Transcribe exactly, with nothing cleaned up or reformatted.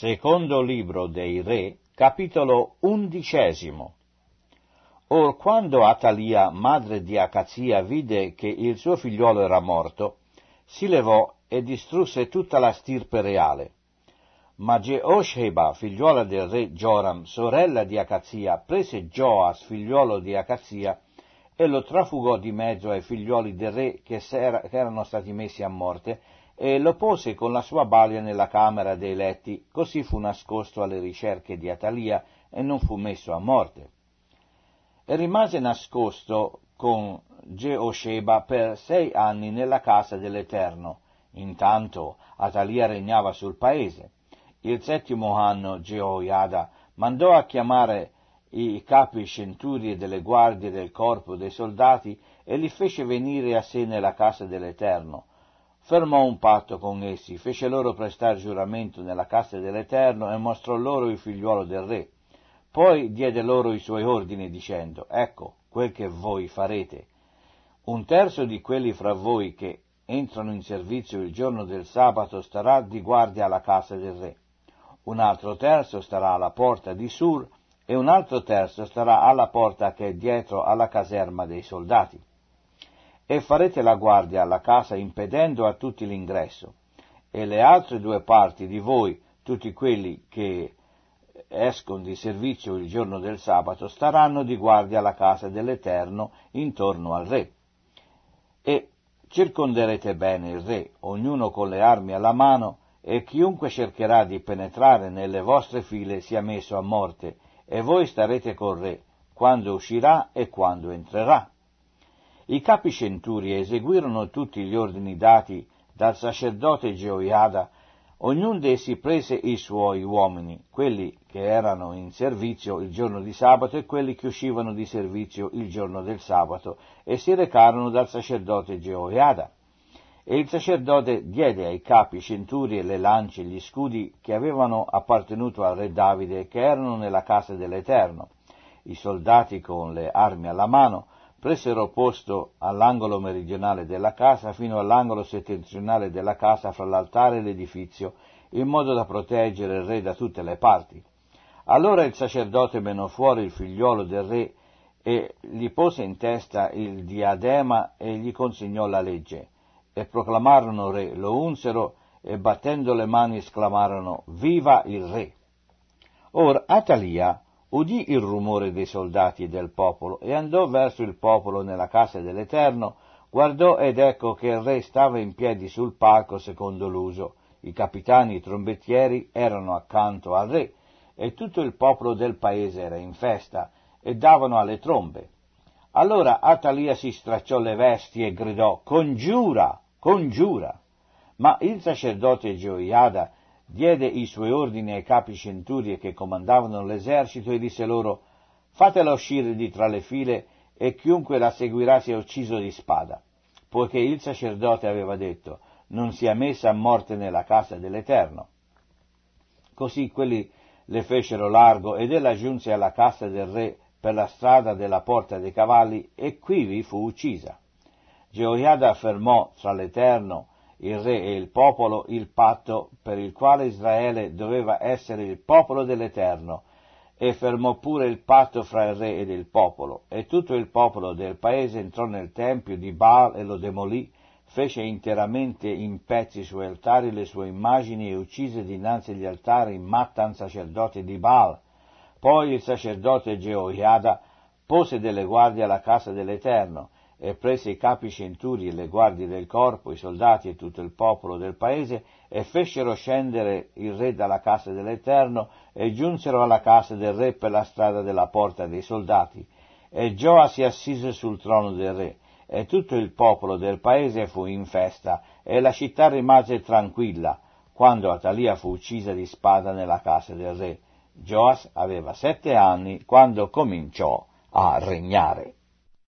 Secondo libro dei Re, capitolo undicesimo. Or quando Atalia, madre di Acazia, vide che il suo figliuolo era morto, si levò e distrusse tutta la stirpe reale. Ma Geosheba, figliuola del re Joram, sorella di Acazia, prese Gioas, figliuolo di Acazia, e lo trafugò di mezzo ai figliuoli del re che, che erano stati messi a morte, e lo pose con la sua balia nella camera dei letti, così fu nascosto alle ricerche di Atalia e non fu messo a morte. E rimase nascosto con Geosheba per sei anni nella casa dell'Eterno. Intanto Atalia regnava sul paese. Il settimo anno Jehoiada mandò a chiamare i capi centurie delle guardie del corpo dei soldati e li fece venire a sé nella casa dell'Eterno. Fermò un patto con essi, fece loro prestar giuramento nella casa dell'Eterno e mostrò loro il figliuolo del re. Poi diede loro i suoi ordini dicendo: ecco quel che voi farete. Un terzo di quelli fra voi che entrano in servizio il giorno del sabato starà di guardia alla casa del re. Un altro terzo starà alla porta di Sur e un altro terzo starà alla porta che è dietro alla caserma dei soldati. E farete la guardia alla casa impedendo a tutti l'ingresso, e le altre due parti di voi, tutti quelli che escono di servizio il giorno del sabato, staranno di guardia alla casa dell'Eterno intorno al re. E circonderete bene il re, ognuno con le armi alla mano, e chiunque cercherà di penetrare nelle vostre file sia messo a morte, e voi starete col re, quando uscirà e quando entrerà. I capi centuri eseguirono tutti gli ordini dati dal sacerdote Jehoiada. Ognuno d'essi prese i suoi uomini, quelli che erano in servizio il giorno di sabato e quelli che uscivano di servizio il giorno del sabato, e si recarono dal sacerdote Jehoiada. E il sacerdote diede ai capi centuri le lance e gli scudi che avevano appartenuto al re Davide e che erano nella casa dell'Eterno. I soldati con le armi alla mano presero posto all'angolo meridionale della casa fino all'angolo settentrionale della casa fra l'altare e l'edifizio, in modo da proteggere il re da tutte le parti. Allora il sacerdote menò fuori il figliuolo del re e gli pose in testa il diadema e gli consegnò la legge. E proclamarono re, lo unsero e battendo le mani esclamarono: Viva il re! Or Atalia udì il rumore dei soldati e del popolo, e andò verso il popolo nella casa dell'Eterno, guardò ed ecco che il re stava in piedi sul palco secondo l'uso, i capitani e i trombettieri erano accanto al re, e tutto il popolo del paese era in festa, e davano alle trombe. Allora Atalia si stracciò le vesti e gridò: Congiura, congiura! Ma il sacerdote Jehoiada diede i suoi ordini ai capi centurie che comandavano l'esercito e disse loro: fatela uscire di tra le file e chiunque la seguirà sia ucciso di spada, poiché il sacerdote aveva detto: non sia messa a morte nella casa dell'Eterno. Così quelli le fecero largo ed ella giunse alla casa del re per la strada della porta dei cavalli e quivi fu uccisa. Jehoiada affermò tra l'Eterno, il re e il popolo il patto per il quale Israele doveva essere il popolo dell'Eterno, e fermò pure il patto fra il re ed il popolo, e tutto il popolo del paese entrò nel tempio di Baal e lo demolì, fece interamente in pezzi i suoi altari e le sue immagini e uccise dinanzi agli altari Mattan, sacerdote di Baal. Poi il sacerdote Jehoiada pose delle guardie alla casa dell'Eterno, e prese i capi centuri e le guardie del corpo, i soldati e tutto il popolo del paese, e fecero scendere il re dalla casa dell'Eterno, e giunsero alla casa del re per la strada della porta dei soldati. E Gioa si assise sul trono del re, e tutto il popolo del paese fu in festa, e la città rimase tranquilla, quando Atalia fu uccisa di spada nella casa del re. Gioas aveva sette anni quando cominciò a regnare.